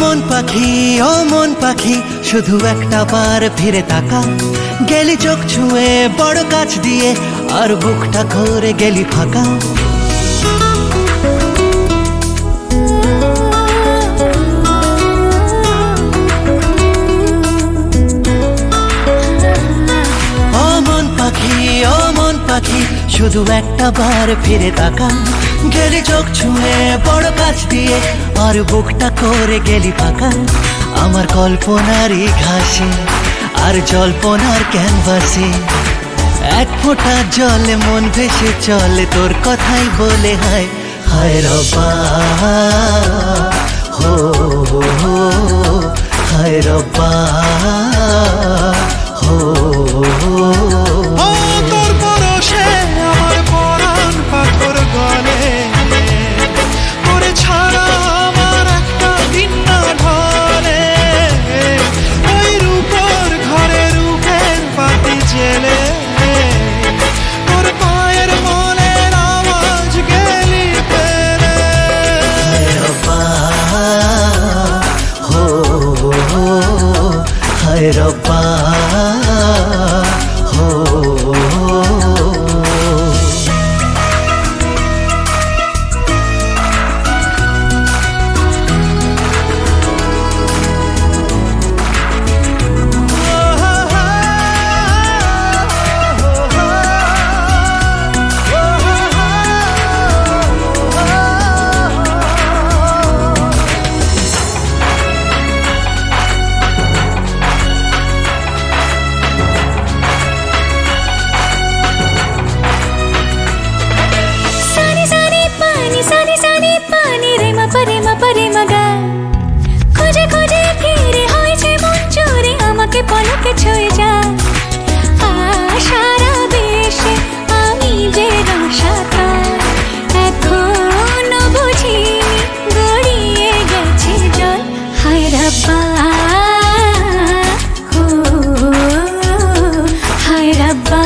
ও মন পাখি শুধু একটা বার ফিরে তাকা। গেলি চোখ ছুঁয়ে বড় কাছ দিয়ে, আর বুকটা করে গেলি ফাঁকা। ও মন পাখি শুধু একটা বার ফিরে তাকা। গেলি চোখ ছুঁয়ে বড় কাছ দিয়ে, আর বুকটা করে গেলি ফাঁকা। আমার কল্পনারই ঘাসে আর জল্পনার ক্যানভাসে এক ফোঁটা জলে মন ভেসে চলে তোর কথাই বলে হায় হায় রব্বা, হো হো হায় রব্বা, হো তোর পরশে আমার পরাণ পাথর গলে, তোরে ছাড়া আমার একটা দিন না ঢলে। ওই রূপর ঘরে রূপের বাতি জেলে, তোর পায়ের মনের আওয়াজ গেলি পেলে। হায় রব্বা, হো হায় রব্বা, হো খুঁজে খুঁজে ফিরে হয়েছে মন চুরি, আমাকে পলকে ছুঁয়ে যায় সারা দেশে আমি যে রসাকার। এখনো বুঝিনি গড়িয়ে গেছে জল। হায় রব্বা, হো হায় রব্বা,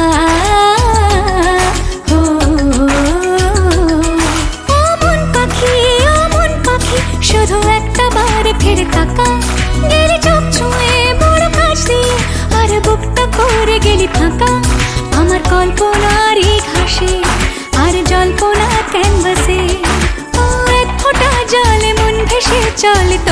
শুধু একটা বার ফিরে তাকা। গেলি চোখ ছুঁয়ে বড় কাছ দিয়ে, আর বুকটা করে গেলি ফাঁকা। আমার কল্পনারই ঘাসে আর জল্পনার ক্যানভাসে এক ফোঁটা জলে মন ভেসে চলে।